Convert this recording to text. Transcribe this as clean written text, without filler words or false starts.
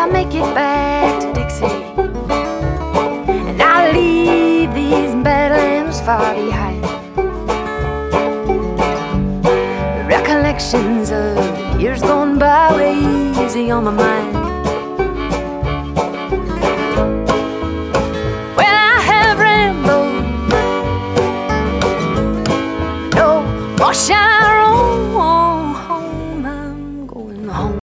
I'll make it back to Dixie, and I'll leave these Badlands far behind. Recollections of years gone by weigh easy on my mind.